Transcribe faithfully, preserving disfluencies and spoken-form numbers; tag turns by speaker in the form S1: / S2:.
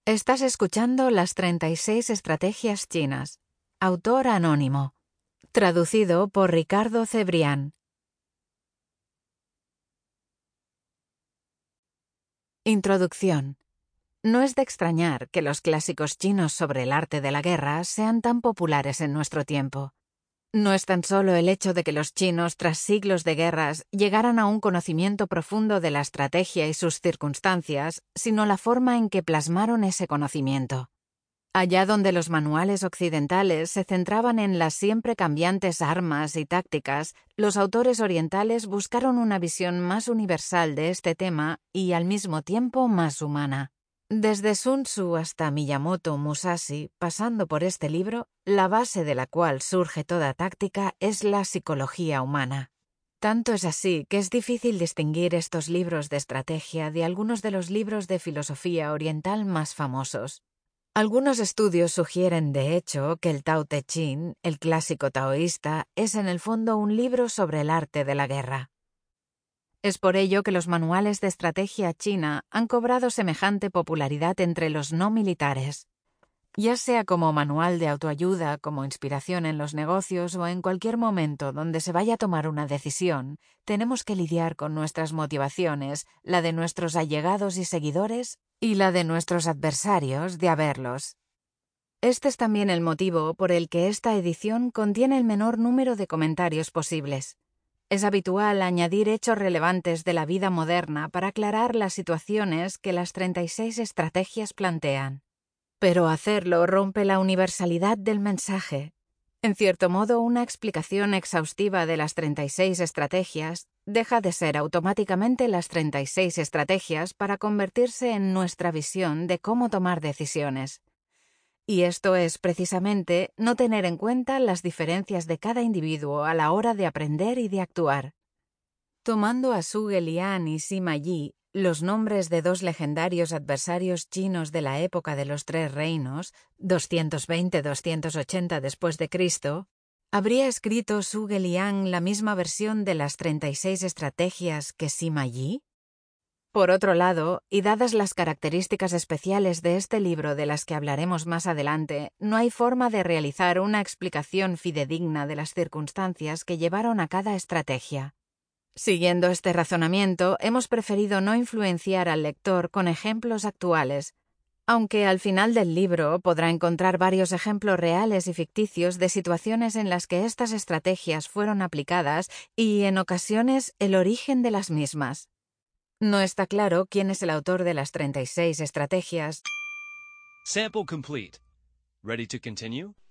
S1: Estás escuchando Las treinta y seis estrategias chinas. Autor anónimo. Traducido por Ricardo Cebrián. Introducción. No es de extrañar que los clásicos chinos sobre el arte de la guerra sean tan populares en nuestro tiempo. No es tan solo el hecho de que los chinos, tras siglos de guerras, llegaran a un conocimiento profundo de la estrategia y sus circunstancias, sino la forma en que plasmaron ese conocimiento. Allá donde los manuales occidentales se centraban en las siempre cambiantes armas y tácticas, los autores orientales buscaron una visión más universal de este tema y al mismo tiempo más humana. Desde Sun Tzu hasta Miyamoto Musashi, pasando por este libro, la base de la cual surge toda táctica es la psicología humana. Tanto es así que es difícil distinguir estos libros de estrategia de algunos de los libros de filosofía oriental más famosos. Algunos estudios sugieren, de hecho, que el Tao Te Ching, el clásico taoísta, es en el fondo un libro sobre el arte de la guerra. Es por ello que los manuales de estrategia china han cobrado semejante popularidad entre los no militares. Ya sea como manual de autoayuda, como inspiración en los negocios o en cualquier momento donde se vaya a tomar una decisión, tenemos que lidiar con nuestras motivaciones, la de nuestros allegados y seguidores y la de nuestros adversarios de haberlos. Este es también el motivo por el que esta edición contiene el menor número de comentarios posibles. Es habitual añadir hechos relevantes de la vida moderna para aclarar las situaciones que las treinta y seis estrategias plantean. Pero hacerlo rompe la universalidad del mensaje. En cierto modo, una explicación exhaustiva de las treinta y seis estrategias deja de ser automáticamente las treinta y seis estrategias para convertirse en nuestra visión de cómo tomar decisiones. Y esto es, precisamente, no tener en cuenta las diferencias de cada individuo a la hora de aprender y de actuar. Tomando a Zhuge Liang y Sima Yi, los nombres de dos legendarios adversarios chinos de la época de los Tres Reinos, doscientos veinte a doscientos ochenta después de Cristo, ¿habría escrito Zhuge Liang la misma versión de las treinta y seis estrategias que Sima Yi? Por otro lado, y dadas las características especiales de este libro de las que hablaremos más adelante, no hay forma de realizar una explicación fidedigna de las circunstancias que llevaron a cada estrategia. Siguiendo este razonamiento, hemos preferido no influenciar al lector con ejemplos actuales, aunque al final del libro podrá encontrar varios ejemplos reales y ficticios de situaciones en las que estas estrategias fueron aplicadas y, en ocasiones, el origen de las mismas. No está claro quién es el autor de las treinta y seis estrategias.
S2: Sample complete. Ready to continue?